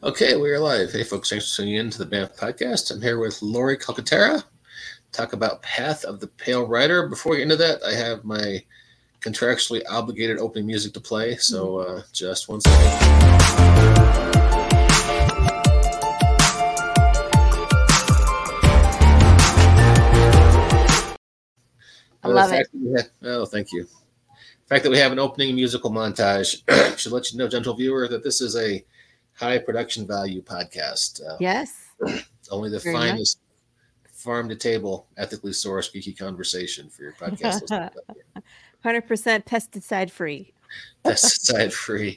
Okay, we are live. Hey, folks, thanks for tuning in to the BAMF podcast. I'm here with Lori Calcaterra. Talk about Path of the Pale Rider. Before we get into that, I have my contractually obligated opening music to play. So just one second. I love it. Thank you. The fact that we have an opening musical montage should let you know, gentle viewer, that this is a high production value podcast. Yes. Only the Very finest farm to table, ethically sourced geeky conversation for your podcast listeners. 100% pesticide free. Pesticide free.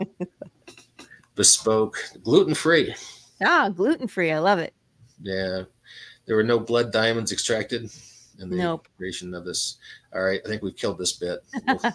Bespoke. Gluten free. Gluten free. I love it. Yeah. There were no blood diamonds extracted in the Nope. creation of this. All right. I think we've killed this bit.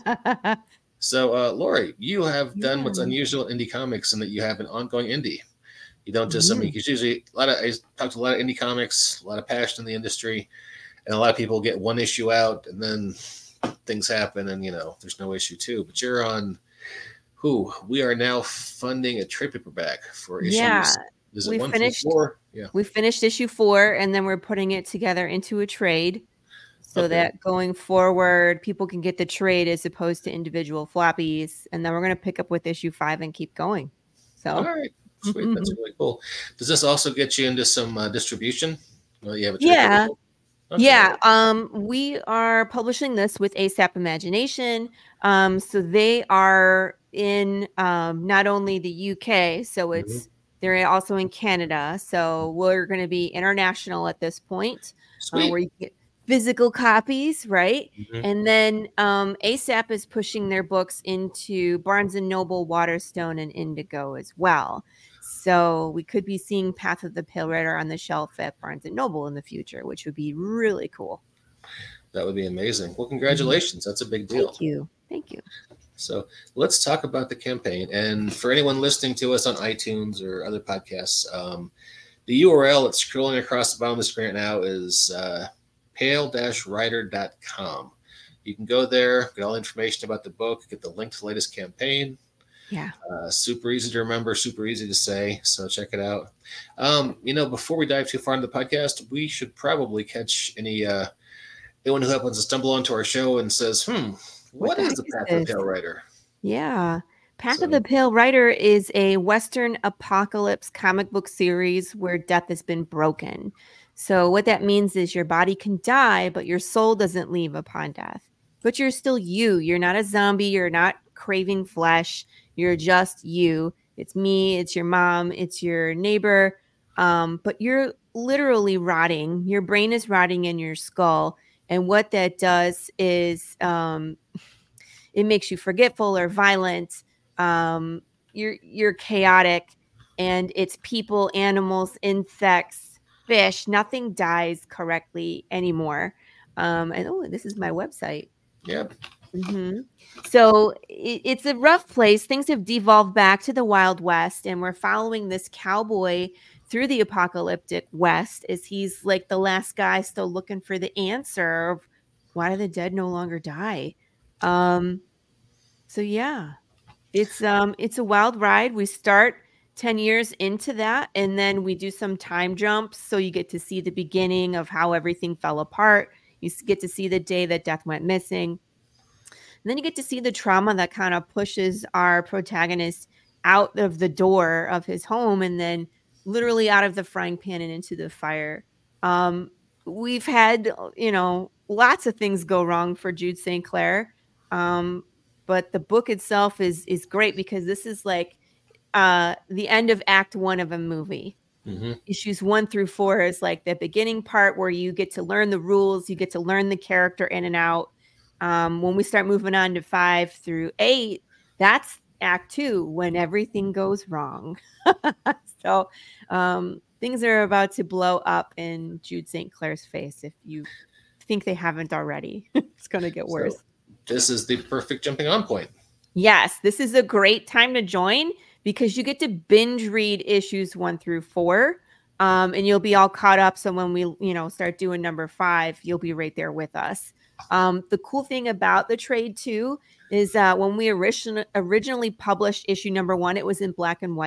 So, Lori, you have done what's unusual in indie comics in that you have an ongoing indie. You don't just, because usually I talk to a lot of indie comics, a lot of passion in the industry, and a lot of people get one issue out and then things happen and, there's no issue two. But you're on we are now funding a trade paperback for issues. Yeah. Is it 1 through 4? Yeah. We finished issue 4 and then we're putting it together into a trade so that going forward, people can get the trade as opposed to individual floppies. And then we're going to pick up with issue 5 and keep going. So. All right. Sweet. That's really cool. Does this also get you into some distribution? Well, you have a yeah. Okay. Yeah. We are publishing this with ASAP Imagination. So they are in not only the UK, so they're also in Canada. So we're going to be international at this point, where you get physical copies, right? And then ASAP is pushing their books into Barnes & Noble, Waterstone, and Indigo as well. So we could be seeing Path of the Pale Rider on the shelf at Barnes & Noble in the future, which would be really cool. That would be amazing. Well, congratulations. That's a big deal. Thank you. So let's talk about the campaign. And for anyone listening to us on iTunes or other podcasts, the URL that's scrolling across the bottom of the screen right now is pale-rider.com. You can go there, get all the information about the book, get the link to the latest campaign. Yeah. Super easy to remember, super easy to say. So check it out. Before we dive too far into the podcast, we should probably catch anyone who happens to stumble onto our show and says, what is the Path of the Pale Rider? Yeah. Path of the Pale Rider is a Western apocalypse comic book series where death has been broken. So what that means is your body can die, but your soul doesn't leave upon death. But you're still you. You're not a zombie. You're not craving flesh. You're just you. It's me. It's your mom. It's your neighbor. But you're literally rotting. Your brain is rotting in your skull. And what that does is it makes you forgetful or violent. You're chaotic. And it's people, animals, insects, fish. Nothing dies correctly anymore. This is my website. Yep. So it's a rough place. Things have devolved back to the Wild West, and we're following this cowboy through the apocalyptic West as he's like the last guy still looking for the answer of why do the dead no longer die. So yeah, it's a wild ride. We start 10 years into that, and then we do some time jumps. So you get to see the beginning of how everything fell apart. You get to see the day that Death went missing. And then you get to see the trauma that kind of pushes our protagonist out of the door of his home and then literally out of the frying pan and into the fire. We've had, lots of things go wrong for Jude St. Clair. But the book itself is great because this is like the end of Act 1 of a movie. Issues 1 through 4 is like the beginning part where you get to learn the rules, you get to learn the character in and out. When we start moving on to 5 through 8, that's Act 2 when everything goes wrong. So things are about to blow up in Jude St. Clair's face if you think they haven't already. It's going to get worse. So this is the perfect jumping on point. Yes, this is a great time to join because you get to binge read issues 1 through 4. And you'll be all caught up. So when we, start doing number 5, you'll be right there with us. The cool thing about the trade too is when we originally published issue number 1, it was in black and white.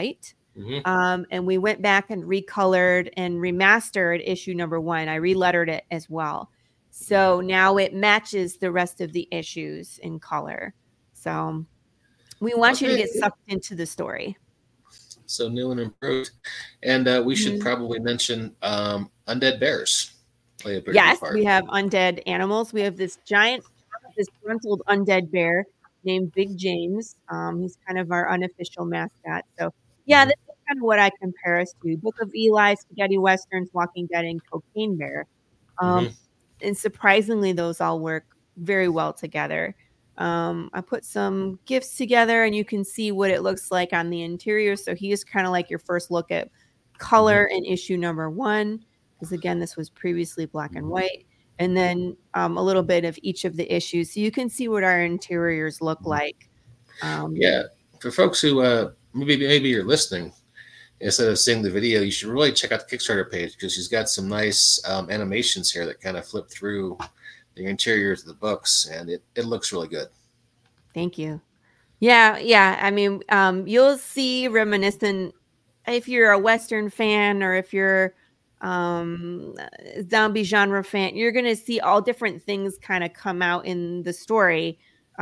And we went back and recolored and remastered issue number 1. I relettered it as well. So now it matches the rest of the issues in color. So we want you to get sucked into the story. So new and improved. And we should probably mention undead bears play a very big part. We have undead animals. We have this giant, disgruntled undead bear named Big James. He's kind of our unofficial mascot. So yeah, this is kind of what I compare us to. Book of Eli, Spaghetti Westerns, Walking Dead, and Cocaine Bear. And surprisingly, those all work very well together. I put some GIFs together and you can see what it looks like on the interior. So he is kind of like your first look at color in issue number 1. Because again, this was previously black and white. And then a little bit of each of the issues. So you can see what our interiors look like. Yeah. For folks who maybe you're listening, instead of seeing the video, you should really check out the Kickstarter page because she's got some nice animations here that kind of flip through the interiors of the books, and it looks really good. Thank you. Yeah. I mean, you'll see reminiscent if you're a Western fan or if you're zombie genre fan, you're going to see all different things kind of come out in the story.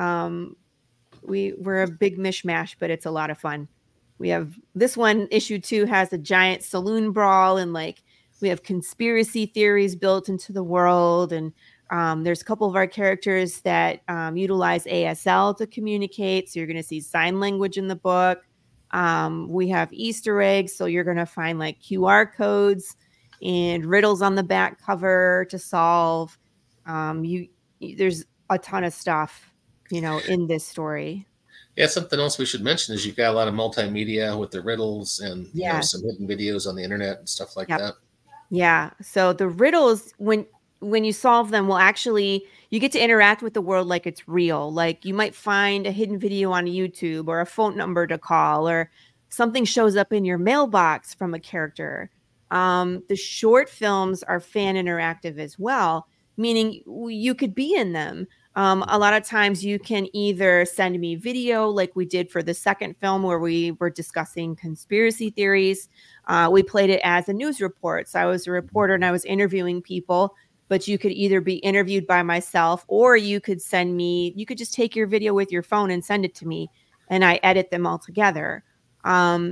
We're a big mishmash, but it's a lot of fun. We have this one, issue 2 has a giant saloon brawl, and like we have conspiracy theories built into the world. And there's a couple of our characters that utilize ASL to communicate. So you're going to see sign language in the book. We have Easter eggs. So you're going to find like QR codes and riddles on the back cover to solve. There's a ton of stuff, in this story. Yeah, something else we should mention is you've got a lot of multimedia with the riddles and some hidden videos on the internet and stuff like that. Yeah. So the riddles, when you solve them, you get to interact with the world like it's real. Like you might find a hidden video on YouTube or a phone number to call, or something shows up in your mailbox from a character. The short films are fan interactive as well, meaning you could be in them. A lot of times you can either send me video like we did for the second film where we were discussing conspiracy theories. We played it as a news report. So I was a reporter and I was interviewing people, but you could either be interviewed by myself or you could just take your video with your phone and send it to me and I edit them all together. The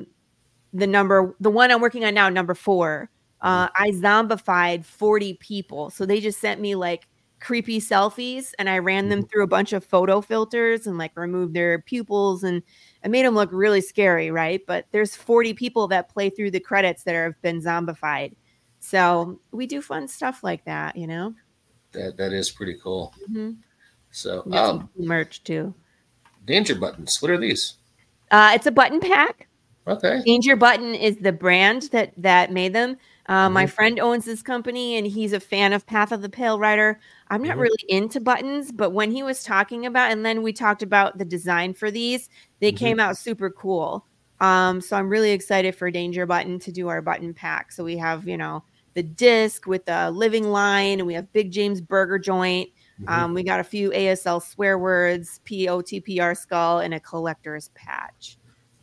one I'm working on now, number 4, I zombified 40 people. So they just sent me like creepy selfies and I ran them through a bunch of photo filters and like removed their pupils and I made them look really scary, right? But there's 40 people that play through the credits that have been zombified. So we do fun stuff like that, That is pretty cool. So some merch too. Danger buttons. What are these? It's a button pack. Okay. Danger Button is the brand that made them. My friend owns this company and he's a fan of Path of the Pale Rider. I'm not really into buttons, but when he was talking about, and then we talked about the design for these, they came out super cool. So I'm really excited for Danger Button to do our button pack. So we have, the disc with the living line and we have Big James Burger Joint. We got a few ASL swear words, POTPR skull, and a collector's patch.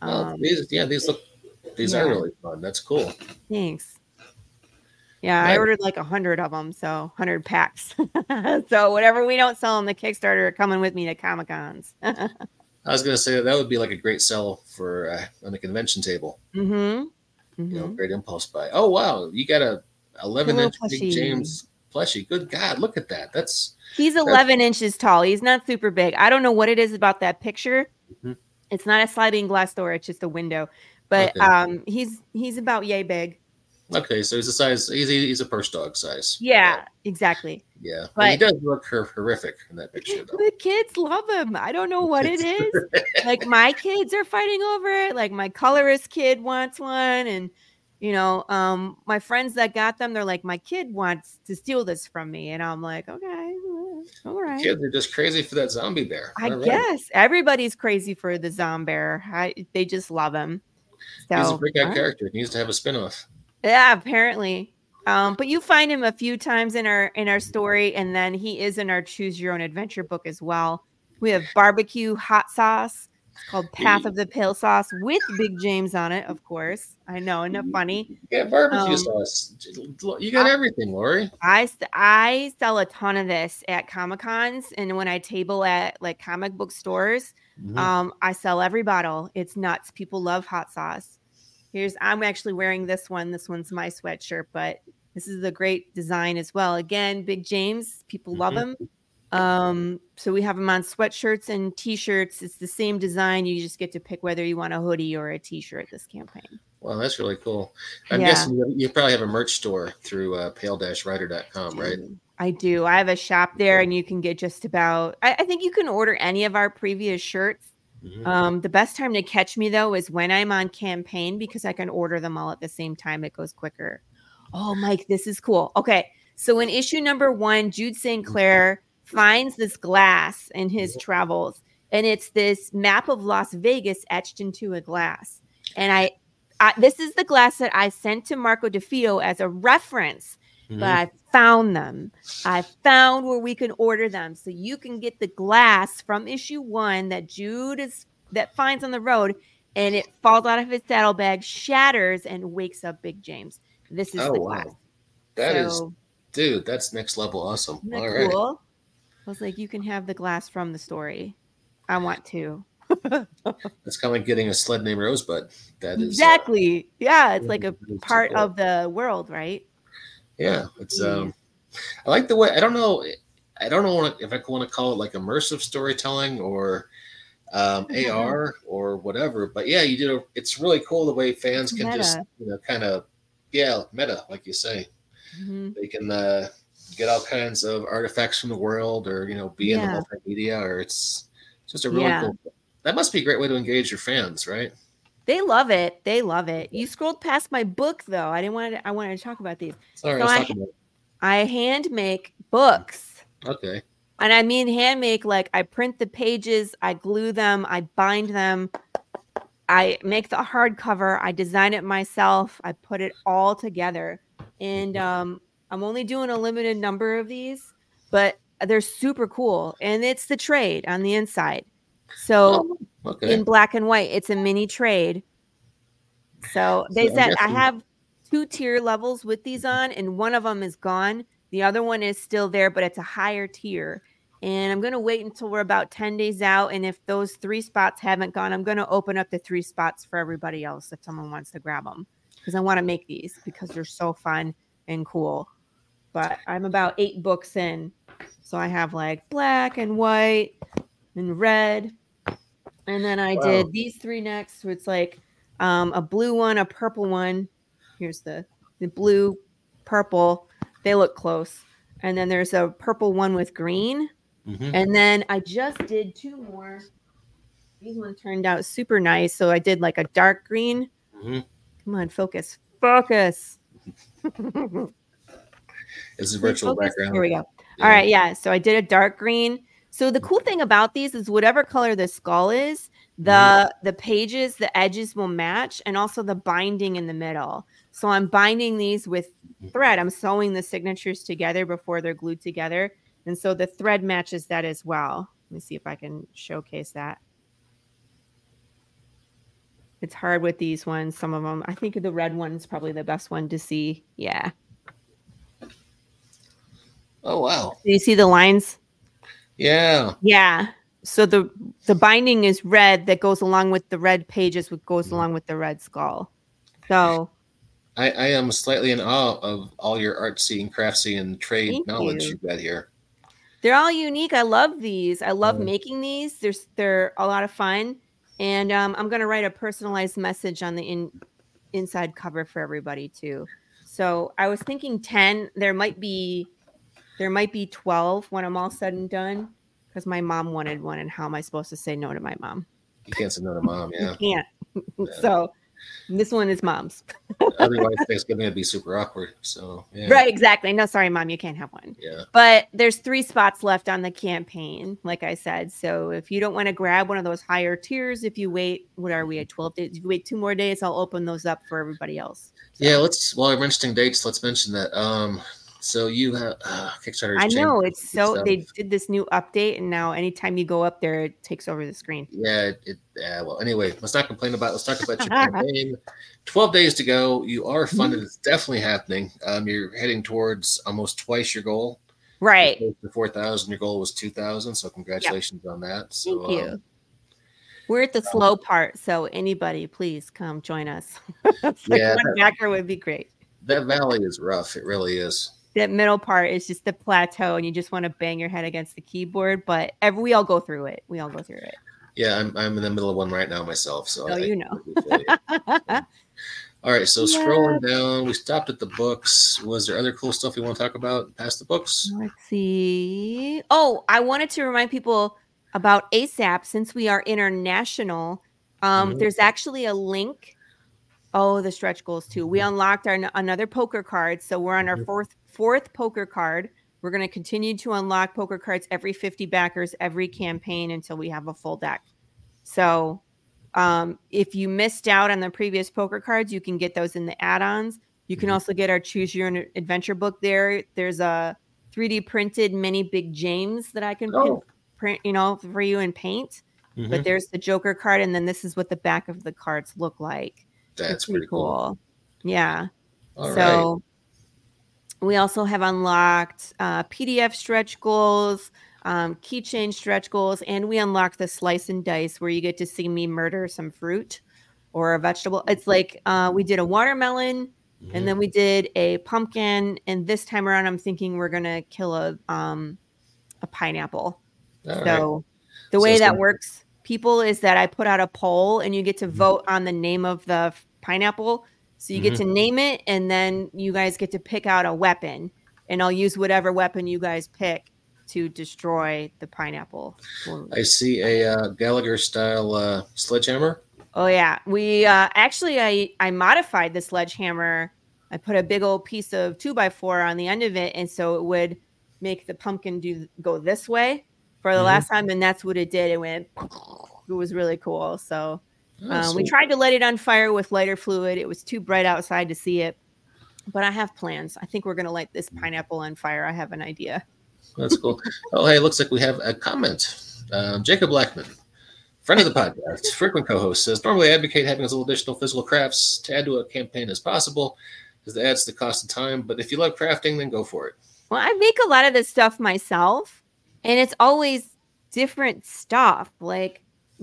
These are really fun. That's cool. Thanks. Yeah, I ordered like 100 of them, so 100 packs. So whatever we don't sell on the Kickstarter are coming with me to Comic-Cons. I was going to say that would be like a great sell for on the convention table. Great impulse buy. Oh wow, you got a 11-inch Big James plushie. Good God, look at that. He's 11 inches tall. He's not super big. I don't know what it is about that picture. It's not a sliding glass door. It's just a window. But he's about yay big. Okay, so he's a size. He's a purse dog size. Yeah, exactly. Yeah, but he does look horrific in that picture, though. The kids love him. I don't know what it is. Like my kids are fighting over it. Like my colorist kid wants one, and my friends that got them, they're like, my kid wants to steal this from me, and I'm like, okay, all right. Kids are just crazy for that zombie bear. I guess everybody's crazy for the zombie bear. They just love him. So, he's a breakout character. He needs to have a spinoff. Yeah, apparently. But you find him a few times in our story, and then he is in our Choose Your Own Adventure book as well. We have barbecue hot sauce. It's called Path of the Pale Sauce with Big James on it, of course. I know, isn't that funny? Yeah, barbecue sauce. You got everything, Lori. I sell a ton of this at Comic Cons, and when I table at like comic book stores, I sell every bottle. It's nuts. People love hot sauce. I'm actually wearing this one. This one's my sweatshirt, but this is a great design as well. Again, Big James, people love him. So we have them on sweatshirts and t-shirts. It's the same design. You just get to pick whether you want a hoodie or a t-shirt this campaign. Wow, that's really cool. I'm guessing you probably have a merch store through pale-rider.com, right? I do. I have a shop there, and you can get just about, I think you can order any of our previous shirts. The best time to catch me, though, is when I'm on campaign, because I can order them all at the same time. It goes quicker. Oh, Mike, this is cool. Okay. So in issue number 1, Jude St. Clair finds this glass in his travels, and it's this map of Las Vegas etched into a glass. And this is the glass that I sent to Marco DeFeo as a reference, but I found them. I found where we can order them. So you can get the glass from issue 1 that Jude finds on the road, and it falls out of his saddlebag, shatters, and wakes up Big James. This is the glass. Wow. Dude, that's next level awesome. Isn't that cool? I was like, you can have the glass from the story. I want to. It's kind of like getting a sled named Rosebud. That is exactly. Yeah, it's like a part of the world, right? Yeah, it's I like the way, I don't know if I want to call it like immersive storytelling or AR or whatever, but yeah, it's really cool the way fans can just kind of meta, like you say. They can get all kinds of artifacts from the world, or be in the multimedia, or it's just a really cool. That must be a great way to engage your fans, right? They love it. You scrolled past my book, though. I wanted to talk about these. Sorry, I hand make books. Okay. And I mean hand make, like I print the pages, I glue them, I bind them, I make the hardcover, I design it myself, I put it all together. And I'm only doing a limited number of these, but they're super cool. And it's the trade on the inside. So in black and white, it's a mini trade. So they said I have 2 tier levels with these on, and one of them is gone. The other one is still there, but it's a higher tier. And I'm going to wait until we're about 10 days out. And if those 3 spots haven't gone, I'm going to open up the 3 spots for everybody else if someone wants to grab them. Because I want to make these because they're so fun and cool. But I'm about 8 books in. So I have like black and white and red. And then I did these 3 next. So it's like a blue one, a purple one. Here's the blue, purple. They look close. And then there's a purple one with green. And then I just did 2 more. These ones turned out super nice. So I did like a dark green. Come on, focus. This is virtual background. Here we go. Yeah. All right. Yeah. So I did a dark green. So the cool thing about these is whatever color the skull is, the pages, the edges will match, and also the binding in the middle. So I'm binding these with thread. I'm sewing the signatures together before they're glued together. And so the thread matches that as well. Let me see if I can showcase that. It's hard with these ones. Some of them, I think the red one's probably the best one to see. Yeah. Oh, wow. Do you see the lines? Yeah. Yeah. So the binding is red that goes along with the red pages, which goes along with the red skull. So I am slightly in awe of all your artsy and craftsy and trade knowledge you've got here. They're all unique. I love these. I love making these. They're a lot of fun. And I'm going to write a personalized message on the inside cover for everybody too. So I was thinking 10. There might be 12 when I'm all said and done, because my mom wanted one, and how am I supposed to say no to my mom? You can't say no to mom, yeah. You can't. Yeah. So this one is mom's. Otherwise, Thanksgiving would be super awkward. So yeah. Right, exactly. No, sorry, mom, you can't have one. Yeah. But there's 3 spots left on the campaign, like I said. So if you don't want to grab one of those higher tiers, if you wait, what are we at 12 days? If you wait 2 more days, I'll open those up for everybody else. So. Yeah, while we're mentioning dates, let's mention that So you have Kickstarter's I know changed it's so stuff. they did this new update, and now anytime you go up there, it takes over the screen. Yeah, well, anyway, let's not complain about. Let's talk about your campaign. 12 days to go. You are funded. It's definitely happening. You're heading towards almost twice your goal. Right. The 4,000. Your goal was 2,000. So congratulations on that. So, Thank you. We're at the slow part, so anybody, please come join us. Yeah, one backer would be great. That valley is rough. It really is. That middle part is just the plateau, and you just want to bang your head against the keyboard. But we all go through it. We all go through it. Yeah, I'm in the middle of one right now myself. So you know. All right, so scrolling down, we stopped at the books. Was there other cool stuff you want to talk about past the books? Let's see. Oh, I wanted to remind people about ASAP since we are international. There's actually a link. Oh, the stretch goals too. We unlocked another poker card, so we're on our fourth poker card. We're going to continue to unlock poker cards every 50 backers every campaign until we have a full deck. So if you missed out on the previous poker cards, you can get those in the add-ons. You can also get our Choose Your Own Adventure book there. There's a 3D printed mini Big James that I can print, for you and paint. But there's the Joker card, and then this is what the back of the cards look like. That's pretty cool. Yeah. All right. We also have unlocked PDF stretch goals, keychain stretch goals, and we unlocked the slice and dice where you get to see me murder some fruit or a vegetable. It's like we did a watermelon, and then we did a pumpkin, and this time around I'm thinking we're gonna kill a pineapple. The way that works, people, is that I put out a poll, and you get to vote on the name of the pineapple. So you get to name it, and then you guys get to pick out a weapon, and I'll use whatever weapon you guys pick to destroy the pineapple. I see a Gallagher style sledgehammer. Oh yeah, we actually I modified the sledgehammer. I put a big old piece of 2x4 on the end of it, and so it would make the pumpkin go this way for the last time, and that's what it did. It went. It was really cool. So. We tried to let it on fire with lighter fluid. It was too bright outside to see it, but I have plans. I think we're going to light this pineapple on fire. I have an idea. That's cool. Oh, hey, it looks like we have a comment. Jacob Blackman, friend of the podcast, frequent co-host, says, normally I advocate having as little additional physical crafts to add to a campaign as possible, because it adds the cost of time. But if you love crafting, then go for it. Well, I make a lot of this stuff myself, and it's always different stuff. Like,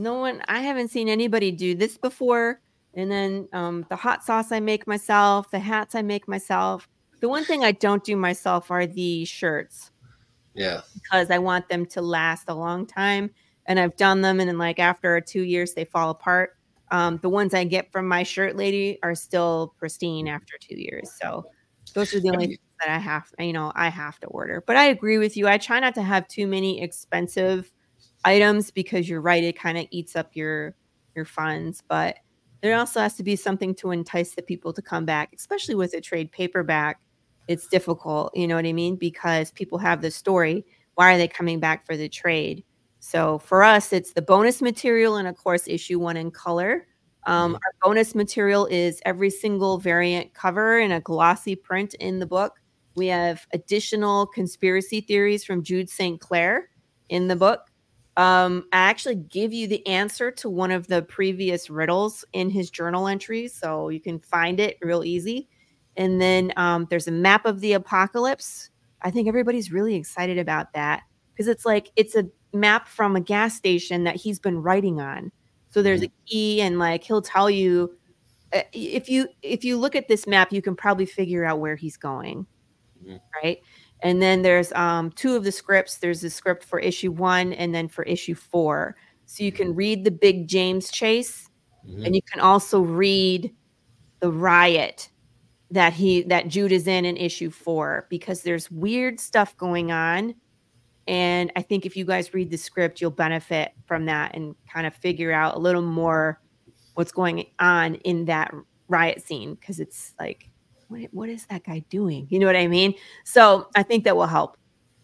I haven't seen anybody do this before. And then the hot sauce I make myself, the hats I make myself. The one thing I don't do myself are the shirts. Yeah. Because I want them to last a long time. And I've done them, and then like after 2 years, they fall apart. The ones I get from my shirt lady are still pristine after 2 years. So those are the only things that I have to order. But I agree with you. I try not to have too many expensive items, because you're right, it kind of eats up your funds, but there also has to be something to entice the people to come back, especially with a trade paperback. It's difficult, you know what I mean, because people have the story. Why are they coming back for the trade? So for us, it's the bonus material, and of course issue 1 in color. Our bonus material is every single variant cover in a glossy print in the book. We have additional conspiracy theories from Jude St. Clair in the book. I actually give you the answer to one of the previous riddles in his journal entries, so you can find it real easy. And then there's a map of the apocalypse. I think everybody's really excited about that, because it's a map from a gas station that he's been writing on. So there's a key, and like he'll tell you if you look at this map, you can probably figure out where he's going, right? And then there's 2 of the scripts. There's a script for issue 1 and then for issue 4. So you can read the Big James chase, and you can also read the riot that Jude is in issue 4, because there's weird stuff going on. And I think if you guys read the script, you'll benefit from that and kind of figure out a little more what's going on in that riot scene, because it's like, what is that guy doing? You know what I mean? So I think that will help.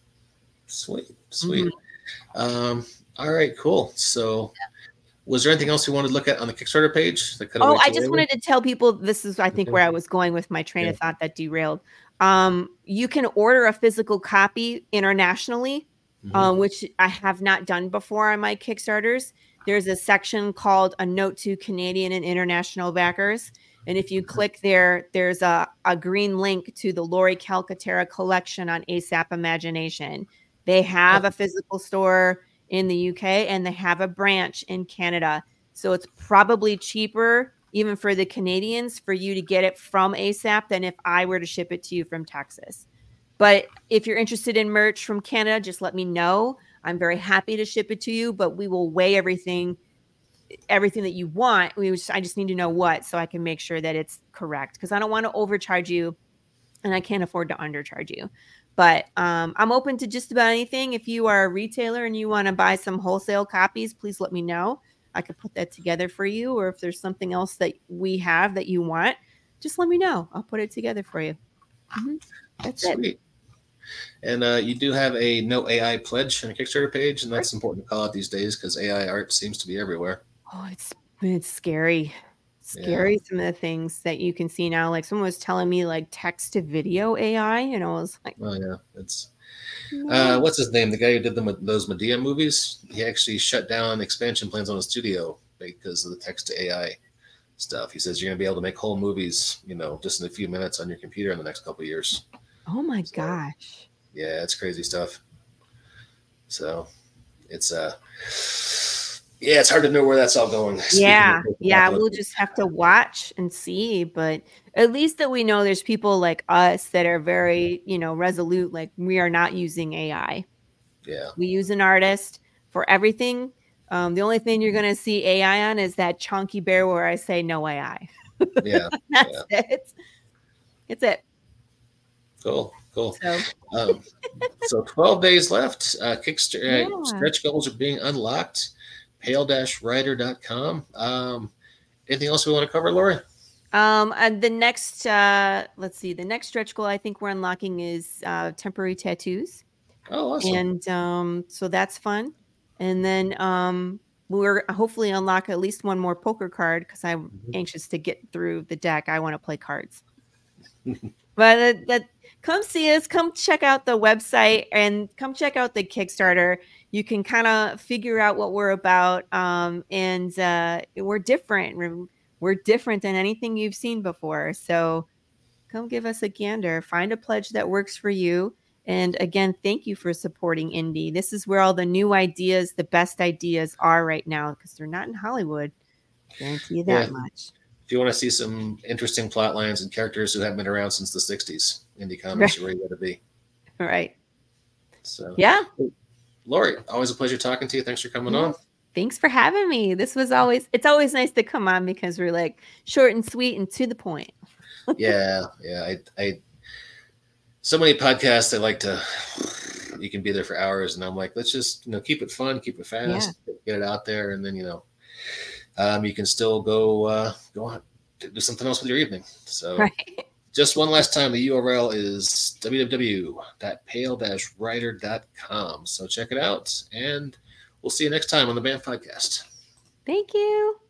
Sweet. All right, cool. So was there anything else you wanted to look at on the Kickstarter page? I just wanted to tell people, this is, I think, where I was going with my train of thought that derailed. You can order a physical copy internationally, which I have not done before on my Kickstarters. There's a section called A Note to Canadian and International Backers. And if you click there, there's a green link to the Lori Calcaterra collection on ASAP Imagination. They have a physical store in the UK and they have a branch in Canada. So it's probably cheaper, even for the Canadians, for you to get it from ASAP than if I were to ship it to you from Texas. But if you're interested in merch from Canada, just let me know. I'm very happy to ship it to you, but we will weigh everything that you want. I just need to know what, so I can make sure that it's correct, because I don't want to overcharge you and I can't afford to undercharge you. But I'm open to just about anything. If you are a retailer and you want to buy some wholesale copies, please let me know. I could put that together for you. Or if there's something else that we have that you want, just let me know. I'll put it together for you. That's Sweet. it. And you do have a No AI pledge on a Kickstarter page, and that's important to call out these days because AI art seems to be everywhere. Oh, it's scary. Scary, some of the things that you can see now. Like someone was telling me like text to video AI, and I was like, oh yeah, it's what's his name? The guy who did those Medea movies. He actually shut down expansion plans on his studio because of the text to AI stuff. He says you're going to be able to make whole movies, just in a few minutes on your computer in the next couple of years. Oh my gosh. Yeah, it's crazy stuff. So it's it's hard to know where that's all going. Yeah. We'll just have to watch and see. But at least that we know there's people like us that are very, resolute. Like we are not using AI. Yeah. We use an artist for everything. The only thing you're going to see AI on is that chunky bear where I say no AI. Yeah. That's it. It's it. Cool. So 12 days left. Kickstarter stretch goals are being unlocked. Pale-rider.com. Anything else we want to cover, Lori? And the next, let's see, the next stretch goal I think we're unlocking is temporary tattoos. Oh, awesome. And so that's fun. And then we're hopefully unlock at least one more poker card because I'm anxious to get through the deck. I want to play cards. But come see us, come check out the website and come check out the Kickstarter. You can kind of figure out what we're about. And we're different. We're different than anything you've seen before. So come give us a gander. Find a pledge that works for you. And again, thank you for supporting indie. This is where all the new ideas, the best ideas are right now because they're not in Hollywood. Guarantee you that much. If you want to see some interesting plot lines and characters who haven't been around since the 60s, indie comics are where you got to be. Right. So, yeah. Lori, always a pleasure talking to you. Thanks for coming on. Thanks for having me. It's always nice to come on because we're like short and sweet and to the point. Yeah. I so many podcasts you can be there for hours, and I'm like, let's just keep it fun, keep it fast, get it out there, and then you can still go on do something else with your evening. So just one last time, the URL is www.pale-rider.com. So check it out, and we'll see you next time on the BAMF Podcast. Thank you.